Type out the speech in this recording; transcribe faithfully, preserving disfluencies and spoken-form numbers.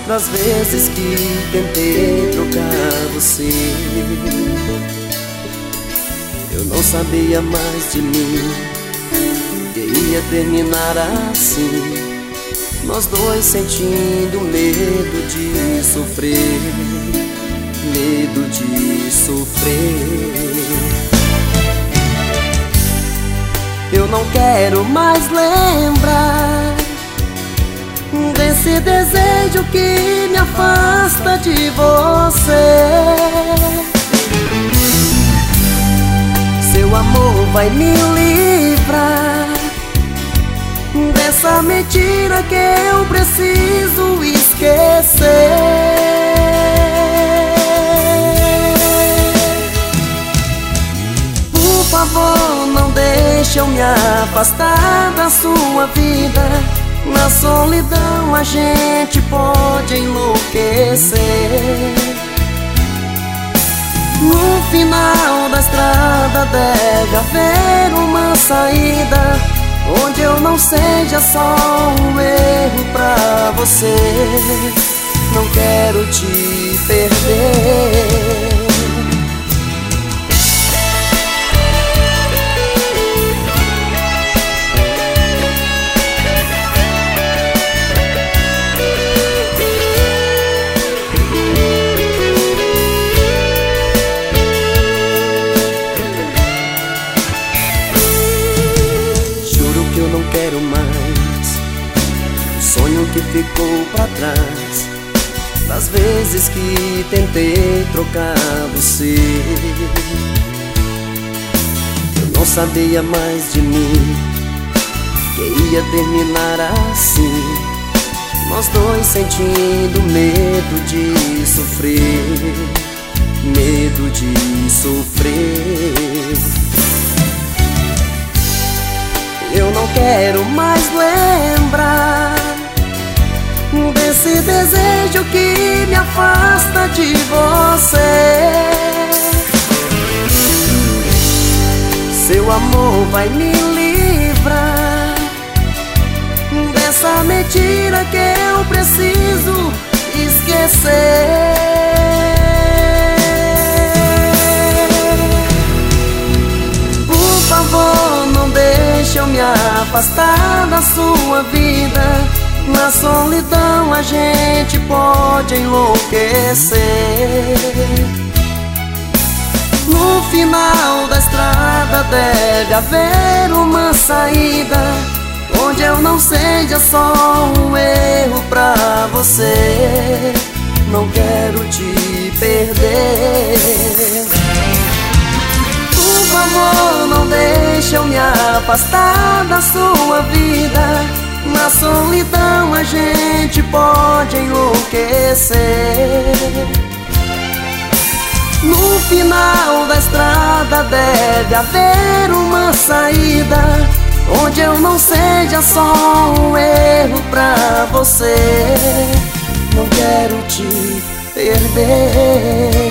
das vezes que tentei trocar você. Eu não sabia mais de mim, que ia terminar assim, nós dois sentindo medo de sofrer, medo de sofrer. Eu não quero mais lembrar desse desejo que me afasta de você. Seu amor vai me livrar dessa mentira que eu preciso esquecer. Por favor, não deixe eu me afastar da sua vida. Na solidão a gente pode enlouquecer. No final da estrada deve haver uma saída, onde eu não seja só um erro pra você. Não quero te perder. Quero mais o sonho que ficou pra trás, das vezes que tentei trocar você. Eu não sabia mais de mim, que ia terminar assim, nós dois sentindo medo de sofrer, medo de sofrer. Eu não quero mais lembrar desse desejo que me afasta de você. Seu amor vai me livrar dessa mentira que eu preciso esquecer. Por favor, não deixe eu me afastar da sua vida. Na solidão a gente pode enlouquecer. No final da estrada deve haver uma saída, onde eu não seja só um erro pra você. Não quero te perder. Por favor, não deixe eu me afastar da sua vida. Na solidão a gente pode enlouquecer. No final da estrada deve haver uma saída, onde eu não seja só um erro pra você. Não quero te perder.